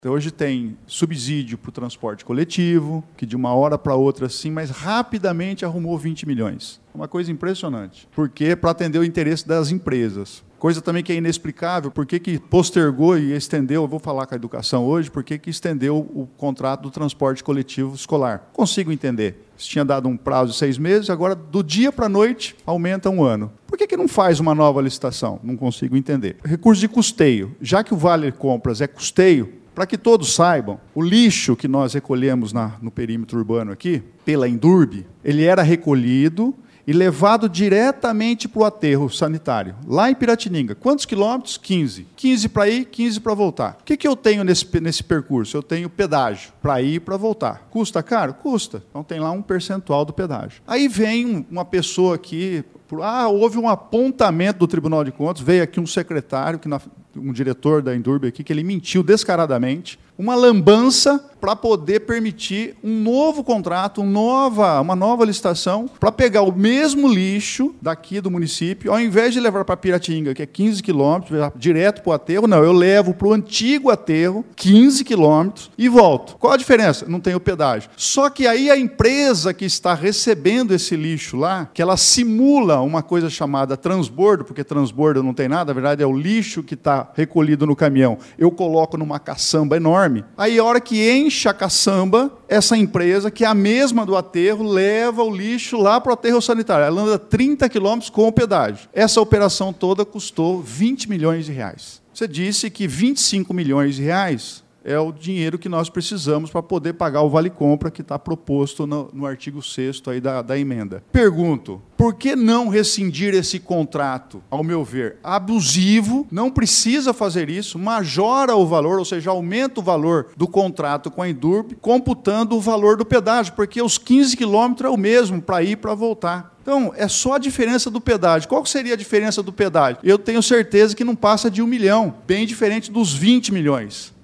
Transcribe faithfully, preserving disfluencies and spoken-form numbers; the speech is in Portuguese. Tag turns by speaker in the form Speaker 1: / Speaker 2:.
Speaker 1: Então, hoje tem subsídio para o transporte coletivo, que de uma hora para outra, assim, mas rapidamente arrumou vinte milhões. Uma coisa impressionante. Porque para atender o interesse das empresas. Coisa também que é inexplicável, por que que postergou e estendeu, eu vou falar com a educação hoje, por que que estendeu o contrato do transporte coletivo escolar. Consigo entender. Se tinha dado um prazo de seis meses, agora do dia para a noite aumenta um ano. Por que que não faz uma nova licitação? Não consigo entender. Recurso de custeio. Já que o Vale Compras é custeio, para que todos saibam, o lixo que nós recolhemos na, no perímetro urbano aqui, pela Endurbe, ele era recolhido e levado diretamente para o aterro sanitário, lá em Piratininga. Quantos quilômetros? quinze. quinze para ir, quinze para voltar. O que que eu tenho nesse, nesse percurso? Eu tenho pedágio para ir e para voltar. Custa caro? Custa. Então tem lá um percentual do pedágio. Aí vem uma pessoa aqui, ah, houve um apontamento do Tribunal de Contas, veio aqui um secretário, que na, um diretor da Endurbe aqui, que ele mentiu descaradamente, uma lambança para poder permitir um novo contrato, um nova, uma nova licitação, para pegar o mesmo lixo daqui do município, ao invés de levar para Piratininga, que é quinze quilômetros, direto para o aterro, não, eu levo para o antigo aterro, quinze quilômetros, e volto. Qual a diferença? Não tem o pedágio. Só que aí a empresa que está recebendo esse lixo lá, que ela simula uma coisa chamada transbordo, porque transbordo não tem nada, na verdade é o lixo que está recolhido no caminhão, eu coloco numa caçamba enorme. Aí, a hora que enche a caçamba, essa empresa, que é a mesma do aterro, leva o lixo lá para o aterro sanitário. Ela anda trinta quilômetros com o pedágio. Essa operação toda custou vinte milhões de reais. Você disse que vinte e cinco milhões de reais é o dinheiro que nós precisamos para poder pagar o vale-compra que está proposto no, no artigo sexto aí da, da emenda. Pergunto, por que não rescindir esse contrato, ao meu ver, abusivo, não precisa fazer isso, majora o valor, ou seja, aumenta o valor do contrato com a Endurbe, computando o valor do pedágio, porque os quinze quilômetros é o mesmo para ir e para voltar. Então, é só a diferença do pedágio. Qual seria a diferença do pedágio? Eu tenho certeza que não passa de um milhão, bem diferente dos vinte milhões.